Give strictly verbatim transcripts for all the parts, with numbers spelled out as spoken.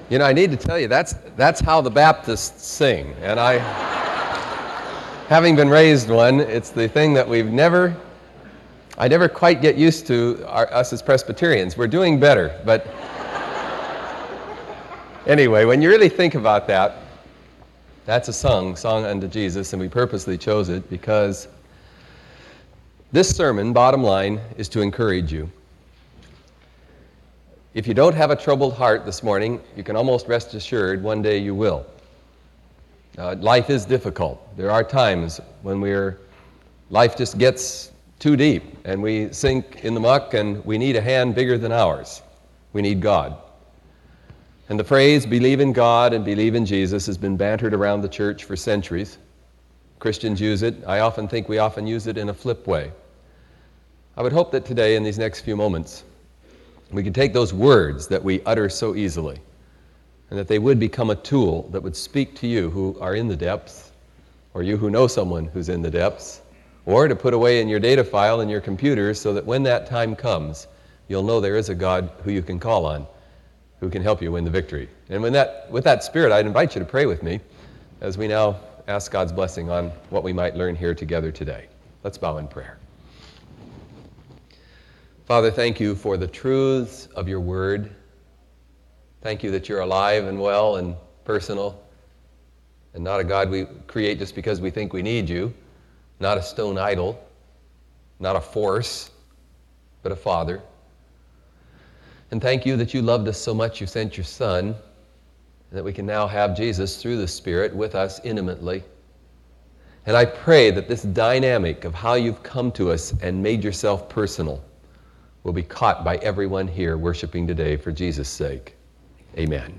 You know, I need to tell you, that's that's how the Baptists sing. And I, having been raised one, it's the thing that we've never, I never quite get used to, our, us as Presbyterians. We're doing better, but anyway, when you really think about that, that's a song, Song Unto Jesus, and we purposely chose it because this sermon, bottom line, is to encourage you. If you don't have a troubled heart this morning, you can almost rest assured one day you will. Uh, life is difficult. There are times when we're, life just gets too deep and we sink in the muck and we need a hand bigger than ours. We need God. And the phrase, believe in God and believe in Jesus, has been bantered around the church for centuries. Christians use it. I often think we often use it in a flip way. I would hope that today, in these next few moments, we can take those words that we utter so easily and that they would become a tool that would speak to you who are in the depths, or you who know someone who's in the depths, or to put away in your data file in your computer so that when that time comes, you'll know there is a God who you can call on, who can help you win the victory. And when that, with that spirit, I'd invite you to pray with me as we now ask God's blessing on what we might learn here together today. Let's bow in prayer. Father, thank you for the truths of your word. Thank you that you're alive and well and personal, and not a God we create just because we think we need you, not a stone idol, not a force, but a Father. And thank you that you loved us so much you sent your Son, and that we can now have Jesus through the Spirit with us intimately. And I pray that this dynamic of how you've come to us and made yourself personal will be caught by everyone here worshiping today for Jesus' sake. Amen.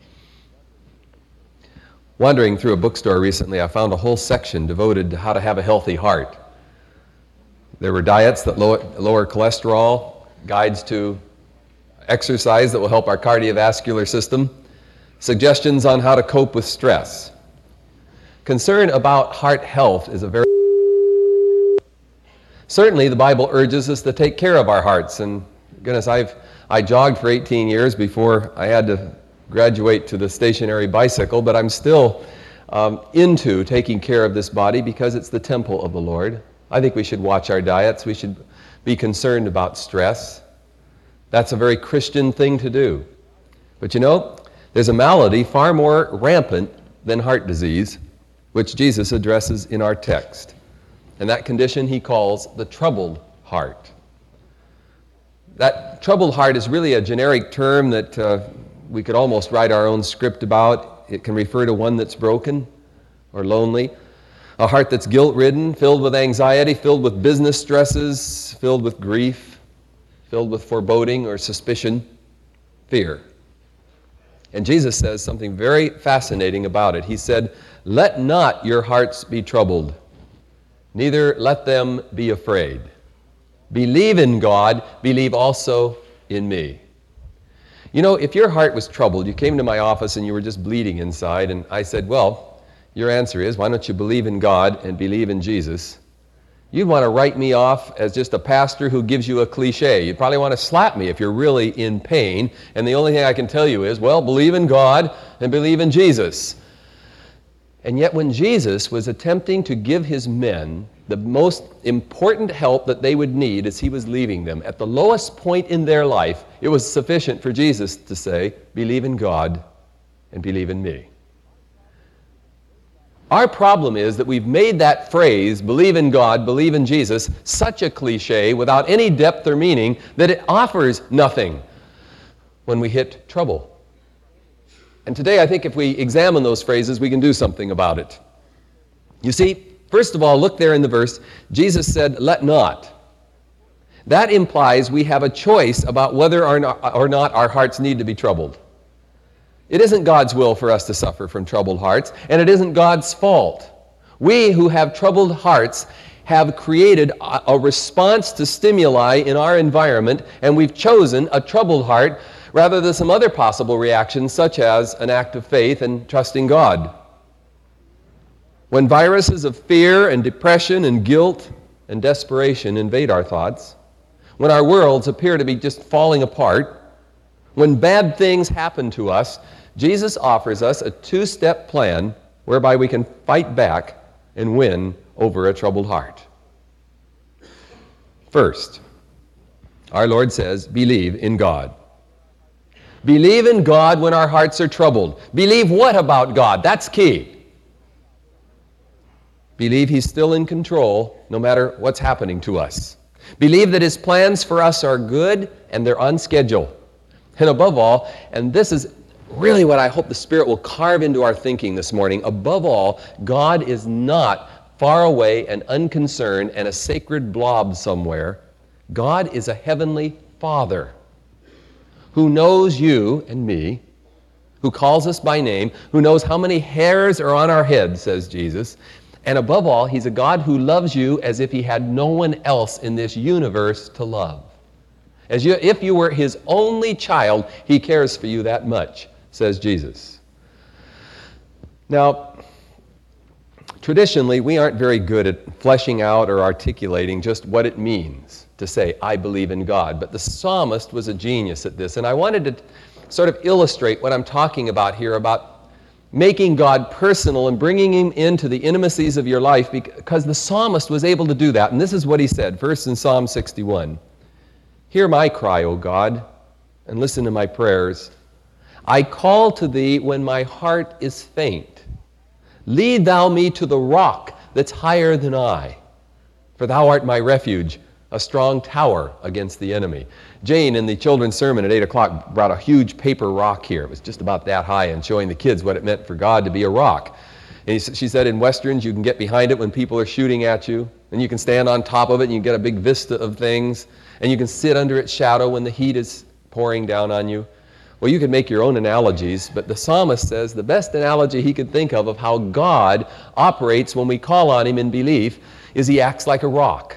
Wandering through a bookstore recently, I found a whole section devoted to how to have a healthy heart. There were diets that lower, lower cholesterol, guides to exercise that will help our cardiovascular system, suggestions on how to cope with stress. Concern about heart health is a very Certainly, the Bible urges us to take care of our hearts, and goodness, I've I jogged for eighteen years before I had to graduate to the stationary bicycle, but I'm still um, into taking care of this body because it's the temple of the Lord. I think we should watch our diets. We should be concerned about stress. That's a very Christian thing to do. But you know, there's a malady far more rampant than heart disease, which Jesus addresses in our text. And that condition he calls the troubled heart. That troubled heart is really a generic term that uh, we could almost write our own script about. It can refer to one that's broken or lonely, a heart that's guilt-ridden, filled with anxiety, filled with business stresses, filled with grief, filled with foreboding or suspicion, fear. And Jesus says something very fascinating about it. He said, "Let not your hearts be troubled. Neither let them be afraid. Believe in God, believe also in me." You know, if your heart was troubled, you came to my office and you were just bleeding inside, and I said, well, your answer is, why don't you believe in God and believe in Jesus? You'd want to write me off as just a pastor who gives you a cliche. You'd probably want to slap me if you're really in pain, and the only thing I can tell you is, well, believe in God and believe in Jesus. And yet when Jesus was attempting to give his men the most important help that they would need as he was leaving them, at the lowest point in their life, it was sufficient for Jesus to say, believe in God and believe in me. Our problem is that we've made that phrase, believe in God, believe in Jesus, such a cliche without any depth or meaning that it offers nothing when we hit trouble. And today, I think if we examine those phrases, we can do something about it. You see, first of all, look there in the verse. Jesus said, let not. That implies we have a choice about whether or not, or not our hearts need to be troubled. It isn't God's will for us to suffer from troubled hearts, and it isn't God's fault. We who have troubled hearts have created a, a response to stimuli in our environment, and we've chosen a troubled heart rather than some other possible reactions, such as an act of faith and trusting God. When viruses of fear and depression and guilt and desperation invade our thoughts, when our worlds appear to be just falling apart, when bad things happen to us, Jesus offers us a two-step plan whereby we can fight back and win over a troubled heart. First, our Lord says, believe in God. Believe in God when our hearts are troubled. Believe what about God? That's key. Believe He's still in control no matter what's happening to us. Believe that His plans for us are good and they're on schedule. And above all, and this is really what I hope the Spirit will carve into our thinking this morning, above all, God is not far away and unconcerned and a sacred blob somewhere. God is a heavenly Father who knows you and me, who calls us by name, who knows how many hairs are on our head, says Jesus. And above all, He's a God who loves you as if He had no one else in this universe to love. As you, if you were His only child, He cares for you that much, says Jesus. Now, traditionally, we aren't very good at fleshing out or articulating just what it means to say, I believe in God. But the psalmist was a genius at this. And I wanted to sort of illustrate what I'm talking about here, about making God personal and bringing Him into the intimacies of your life, because the psalmist was able to do that. And this is what he said, first in Psalm sixty-one. Hear my cry, O God, and listen to my prayers. I call to Thee when my heart is faint. Lead Thou me to the rock that's higher than I, for Thou art my refuge, a strong tower against the enemy. Jane, in the children's sermon at eight o'clock, brought a huge paper rock here. It was just about that high, and showing the kids what it meant for God to be a rock. And she said in Westerns, you can get behind it when people are shooting at you, and you can stand on top of it, and you get a big vista of things, and you can sit under its shadow when the heat is pouring down on you. Well, you could make your own analogies, but the psalmist says the best analogy he could think of of how God operates when we call on Him in belief is He acts like a rock,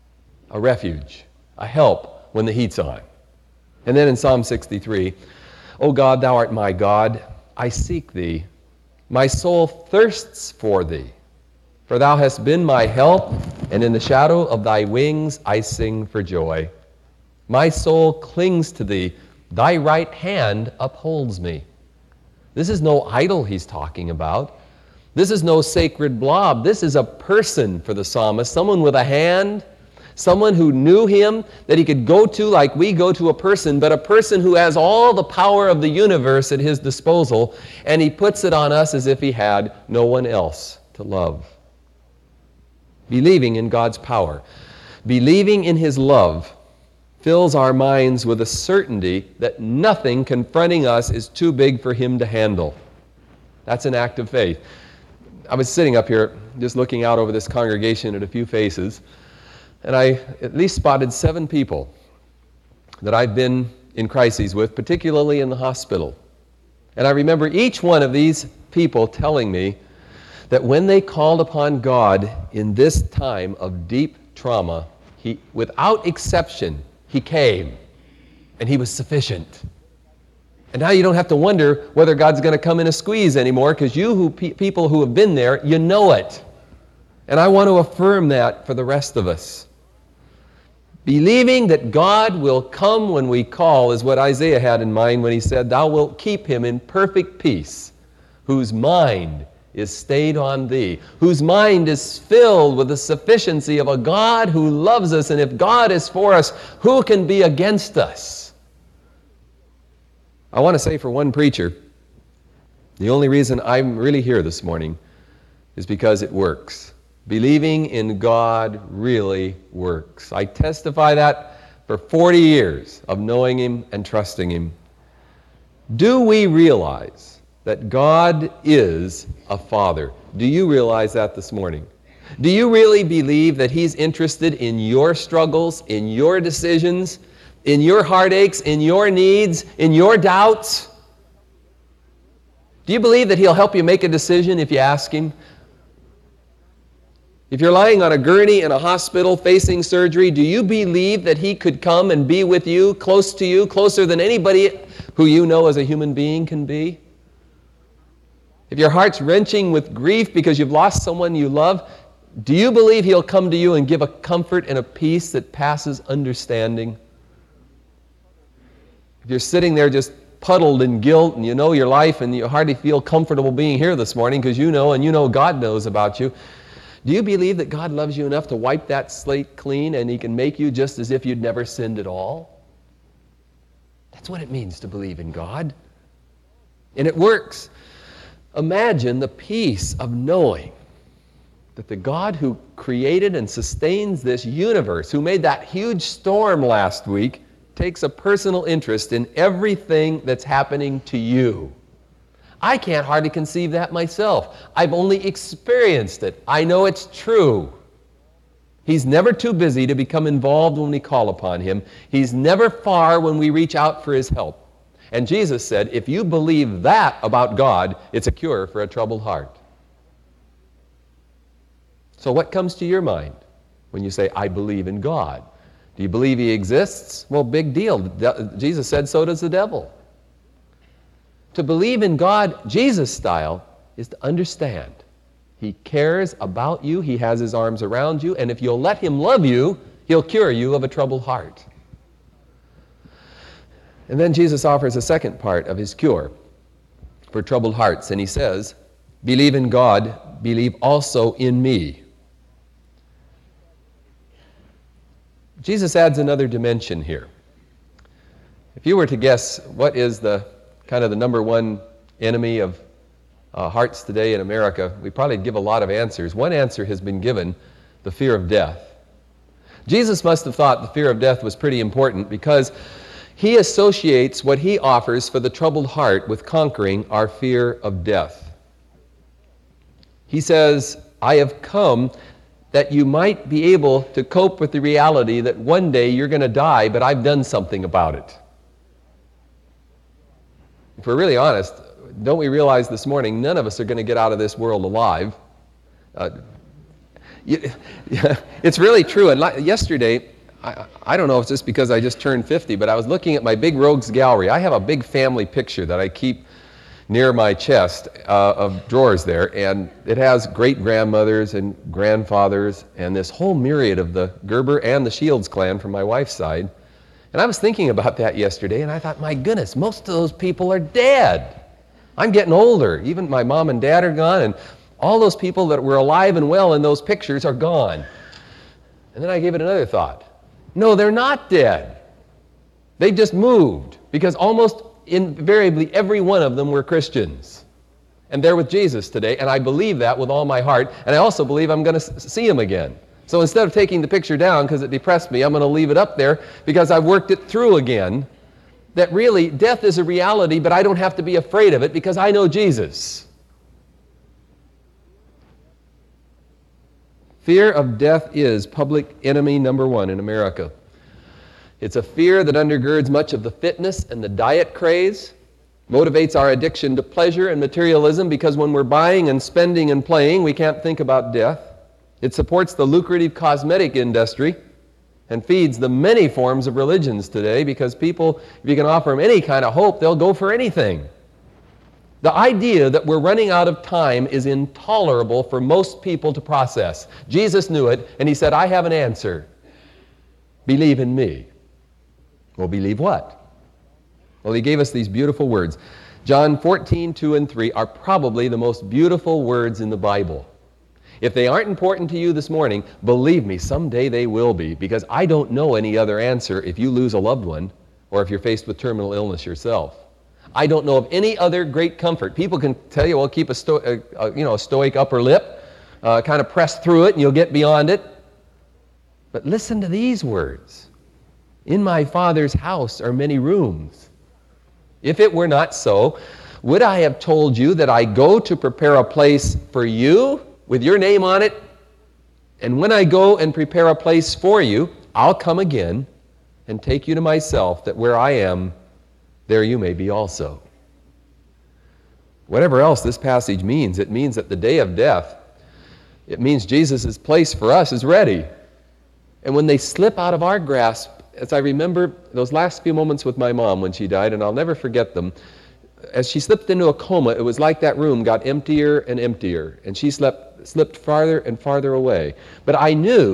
a refuge, a help when the heat's on. And then in Psalm sixty-three, O God, Thou art my God, I seek Thee. My soul thirsts for Thee, for Thou hast been my help, and in the shadow of Thy wings I sing for joy. My soul clings to Thee, Thy right hand upholds me. This is no idol he's talking about. This is no sacred blob. This is a person for the psalmist, someone with a hand, someone who knew Him, that he could go to like we go to a person, but a person who has all the power of the universe at his disposal, and He puts it on us as if He had no one else to love. Believing in God's power, believing in His love, fills our minds with a certainty that nothing confronting us is too big for Him to handle. That's an act of faith. I was sitting up here just looking out over this congregation at a few faces, and I at least spotted seven people that I've been in crises with, particularly in the hospital. And I remember each one of these people telling me that when they called upon God in this time of deep trauma, He, without exception, He came, and He was sufficient. And now you don't have to wonder whether God's going to come in a squeeze anymore, because you who pe- people who have been there, you know it. And I want to affirm that for the rest of us. Believing that God will come when we call is what Isaiah had in mind when he said, Thou wilt keep him in perfect peace, whose mind is stayed on Thee, whose mind is filled with the sufficiency of a God who loves us. And if God is for us, who can be against us? I want to say for one preacher, the only reason I'm really here this morning is because it works. Believing in God really works. I testify that for forty years of knowing Him and trusting Him. Do we realize that God is a Father? Do you realize that this morning? Do you really believe that He's interested in your struggles, in your decisions, in your heartaches, in your needs, in your doubts? Do you believe that He'll help you make a decision if you ask Him? If you're lying on a gurney in a hospital facing surgery, do you believe that He could come and be with you, close to you, closer than anybody who you know as a human being can be? If your heart's wrenching with grief because you've lost someone you love, do you believe He'll come to you and give a comfort and a peace that passes understanding? If you're sitting there just puddled in guilt and you know your life and you hardly feel comfortable being here this morning because you know and you know God knows about you, do you believe that God loves you enough to wipe that slate clean and He can make you just as if you'd never sinned at all? That's what it means to believe in God. And it works. Imagine the peace of knowing that the God who created and sustains this universe, who made that huge storm last week, takes a personal interest in everything that's happening to you. I can't hardly conceive that myself. I've only experienced it. I know it's true. He's never too busy to become involved when we call upon Him. He's never far when we reach out for His help. And Jesus said, if you believe that about God, it's a cure for a troubled heart. So what comes to your mind when you say, I believe in God? Do you believe He exists? Well, big deal. Jesus said so does the devil. To believe in God Jesus style is to understand He cares about you, He has His arms around you, and if you'll let Him love you, He'll cure you of a troubled heart. And then Jesus offers a second part of His cure for troubled hearts, and He says, believe in God, believe also in me. Jesus adds another dimension here. If you were to guess what is the kind of the number one enemy of uh, hearts today in America, we probably give a lot of answers. One answer has been given, the fear of death. Jesus must have thought the fear of death was pretty important because He associates what He offers for the troubled heart with conquering our fear of death. He says, I have come that you might be able to cope with the reality that one day you're going to die, but I've done something about it. If we're really honest, don't we realize this morning none of us are going to get out of this world alive? Uh, you, it's really true. And li- yesterday, I, I don't know if it's just because I just turned fifty, but I was looking at my big Rogues Gallery. I have a big family picture that I keep near my chest uh, of drawers there, and it has great-grandmothers and grandfathers and this whole myriad of the Gerber and the Shields clan from my wife's side. And I was thinking about that yesterday, and I thought, my goodness, most of those people are dead. I'm getting older. Even my mom and dad are gone, and all those people that were alive and well in those pictures are gone. And then I gave it another thought. No, they're not dead. They just moved, because almost invariably every one of them were Christians. And they're with Jesus today, and I believe that with all my heart, and I also believe I'm going to see Him again. So instead of taking the picture down because it depressed me, I'm going to leave it up there because I've worked it through again, that really death is a reality, but I don't have to be afraid of it because I know Jesus. Fear of death is public enemy number one in America. It's a fear that undergirds much of the fitness and the diet craze, motivates our addiction to pleasure and materialism because when we're buying and spending and playing, we can't think about death. It supports the lucrative cosmetic industry and feeds the many forms of religions today because people, if you can offer them any kind of hope, they'll go for anything. The idea that we're running out of time is intolerable for most people to process. Jesus knew it, and He said, I have an answer. Believe in me. Well, believe what? Well, He gave us these beautiful words. John fourteen, two and three are probably the most beautiful words in the Bible. If they aren't important to you this morning, believe me, someday they will be, because I don't know any other answer if you lose a loved one or if you're faced with terminal illness yourself. I don't know of any other great comfort. People can tell you, well, keep a, sto- a, a, you know, a stoic upper lip, uh, kind of press through it and you'll get beyond it. But listen to these words. In my Father's house are many rooms. If it were not so, would I have told you that I go to prepare a place for you with your name on it? And when I go and prepare a place for you, I'll come again and take you to myself, that where I am, there you may be also. Whatever else this passage means, it means that the day of death, it means Jesus' place for us is ready. And when they slip out of our grasp, as I remember those last few moments with my mom when she died, and I'll never forget them, as she slipped into a coma, it was like that room got emptier and emptier, and she slept, slipped farther and farther away. But I knew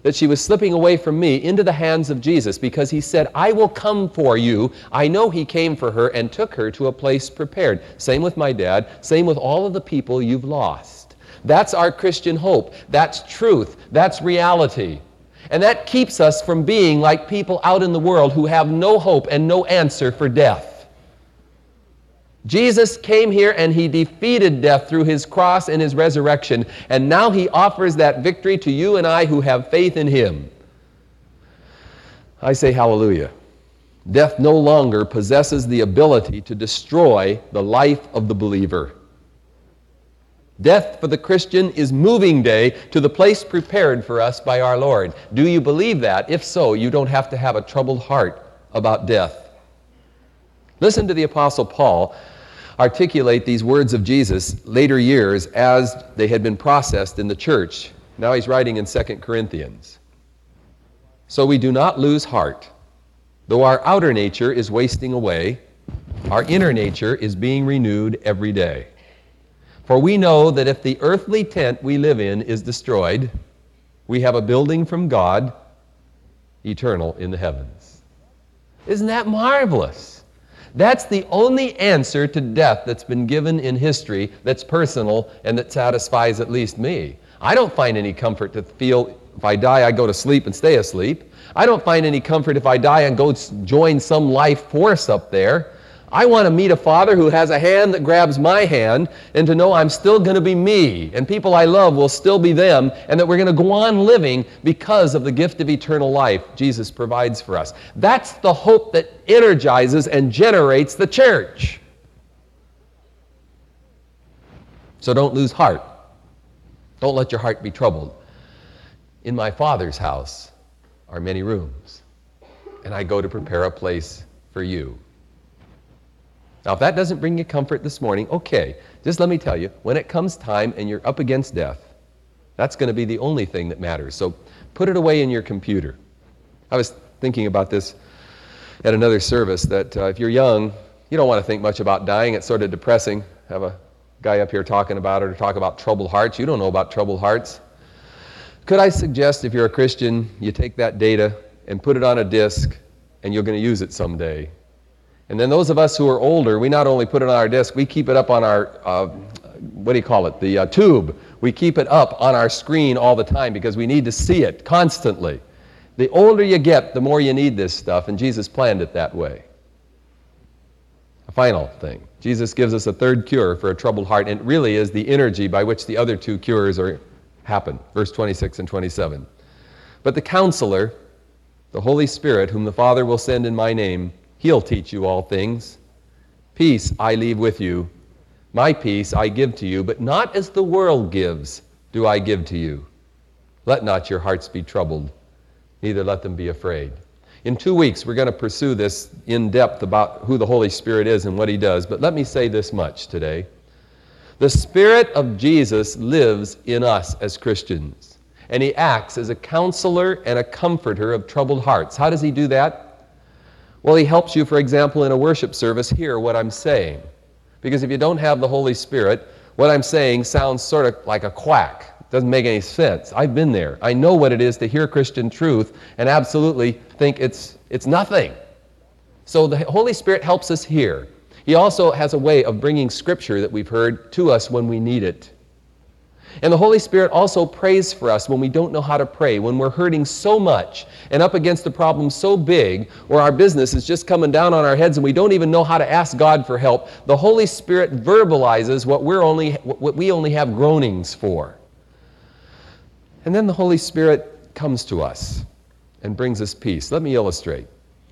that she was slipping away from me into the hands of Jesus, because he said, I will come for you. I know he came for her and took her to a place prepared. Same with my dad. Same with all of the people you've lost. That's our Christian hope. That's truth. That's reality. And that keeps us from being like people out in the world who have no hope and no answer for death. Jesus came here and he defeated death through his cross and his resurrection, and now he offers that victory to you and I who have faith in him. I say hallelujah. Death no longer possesses the ability to destroy the life of the believer. Death for the Christian is moving day to the place prepared for us by our Lord. Do you believe that? If so, you don't have to have a troubled heart about death. Listen to the Apostle Paul articulate these words of Jesus later years as they had been processed in the church. Now he's writing in Second Corinthians. So we do not lose heart. Though our outer nature is wasting away, our inner nature is being renewed every day. For we know that if the earthly tent we live in is destroyed, we have a building from God, eternal in the heavens. Isn't that marvelous? That's the only answer to death that's been given in history that's personal and that satisfies at least me. I don't find any comfort to feel if I die, I go to sleep and stay asleep. I don't find any comfort if I die and go join some life force up there. I want to meet a Father who has a hand that grabs my hand, and to know I'm still going to be me, and people I love will still be them, and that we're going to go on living because of the gift of eternal life Jesus provides for us. That's the hope that energizes and generates the church. So don't lose heart. Don't let your heart be troubled. In my Father's house are many rooms, and I go to prepare a place for you. Now, if that doesn't bring you comfort this morning, okay, just let me tell you, when it comes time and you're up against death, that's going to be the only thing that matters. So put it away in your computer. I was thinking about this at another service, that uh, if you're young, you don't want to think much about dying. It's sort of depressing. Have a guy up here talking about it, or talk about troubled hearts. You don't know about troubled hearts. Could I suggest, if you're a Christian, you take that data and put it on a disk, and you're going to use it someday. And then those of us who are older, we not only put it on our disk, we keep it up on our, uh, what do you call it, the uh, tube. We keep it up on our screen all the time because we need to see it constantly. The older you get, the more you need this stuff, and Jesus planned it that way. A final thing. Jesus gives us a third cure for a troubled heart, and it really is the energy by which the other two cures are happen. Verse twenty-six and twenty-seven. But the Counselor, the Holy Spirit, whom the Father will send in my name, He'll teach you all things. Peace I leave with you. My peace I give to you, but not as the world gives do I give to you. Let not your hearts be troubled, neither let them be afraid. In two weeks, we're going to pursue this in depth about who the Holy Spirit is and what He does, but let me say this much today. The Spirit of Jesus lives in us as Christians, and He acts as a counselor and a comforter of troubled hearts. How does He do that? Well, He helps you, for example, in a worship service, hear what I'm saying. Because if you don't have the Holy Spirit, what I'm saying sounds sort of like a quack. It doesn't make any sense. I've been there. I know what it is to hear Christian truth and absolutely think it's, it's nothing. So the Holy Spirit helps us hear. He also has a way of bringing Scripture that we've heard to us when we need it. And the Holy Spirit also prays for us when we don't know how to pray, when we're hurting so much and up against a problem so big, or our business is just coming down on our heads and we don't even know how to ask God for help. The Holy Spirit verbalizes what we're only what we only have groanings for. And then the Holy Spirit comes to us and brings us peace. Let me illustrate.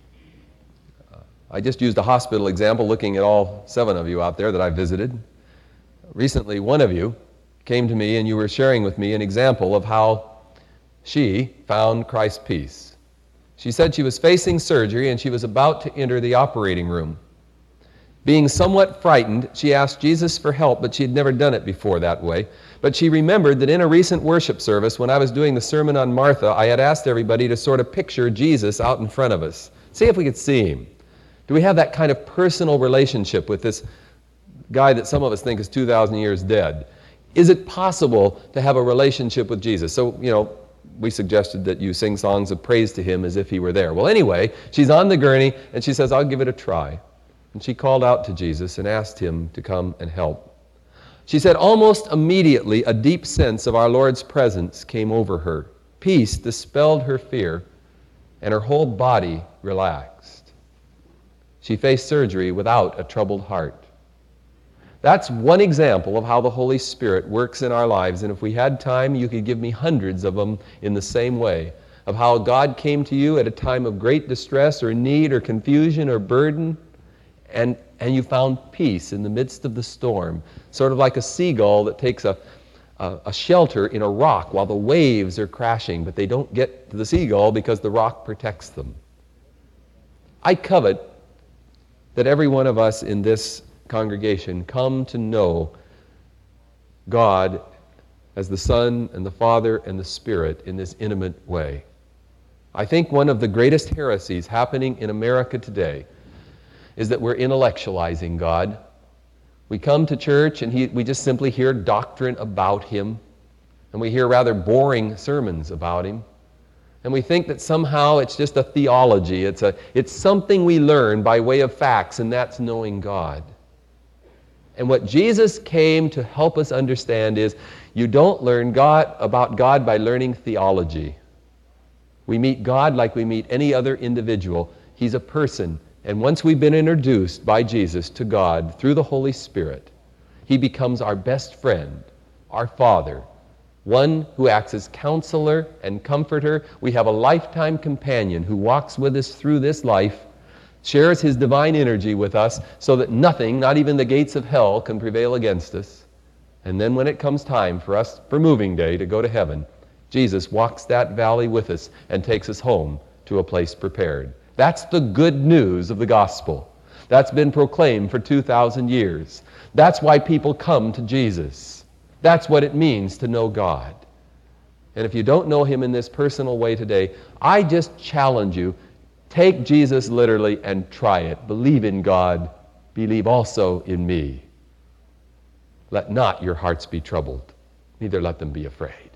I just used a hospital example looking at all seven of you out there that I visited. Recently, one of you came to me and you were sharing with me an example of how she found Christ's peace. She said she was facing surgery and she was about to enter the operating room. Being somewhat frightened, she asked Jesus for help, but she had never done it before that way. But she remembered that in a recent worship service, when I was doing the sermon on Martha, I had asked everybody to sort of picture Jesus out in front of us. See if we could see Him. Do we have that kind of personal relationship with this guy that some of us think is two thousand years dead? Is it possible to have a relationship with Jesus? So, you know, we suggested that you sing songs of praise to him as if he were there. Well, anyway, she's on the gurney, and she says, I'll give it a try. And she called out to Jesus and asked him to come and help. She said, almost immediately, a deep sense of our Lord's presence came over her. Peace dispelled her fear, and her whole body relaxed. She faced surgery without a troubled heart. That's one example of how the Holy Spirit works in our lives, and if we had time, you could give me hundreds of them in the same way, of how God came to you at a time of great distress or need or confusion or burden, and, and you found peace in the midst of the storm, sort of like a seagull that takes a, a, a shelter in a rock while the waves are crashing, but they don't get to the seagull because the rock protects them. I covet that every one of us in this congregation come to know God as the Son and the Father and the Spirit in this intimate way. I think one of the greatest heresies happening in America today is that we're intellectualizing God. We come to church and he, we just simply hear doctrine about Him, and we hear rather boring sermons about Him. And we think that somehow it's just a theology. It's, a, it's something we learn by way of facts, and that's knowing God. And what Jesus came to help us understand is you don't learn God about God by learning theology. We meet God like we meet any other individual. He's a person. And once we've been introduced by Jesus to God through the Holy Spirit, He becomes our best friend, our Father, one who acts as counselor and comforter. We have a lifetime companion who walks with us through this life, shares His divine energy with us so that nothing, not even the gates of hell, can prevail against us. And then when it comes time for us, for moving day, to go to heaven, Jesus walks that valley with us and takes us home to a place prepared. That's the good news of the gospel. That's been proclaimed for two thousand years. That's why people come to Jesus. That's what it means to know God. And if you don't know Him in this personal way today, I just challenge you, take Jesus literally and try it. Believe in God. Believe also in me. Let not your hearts be troubled, neither let them be afraid.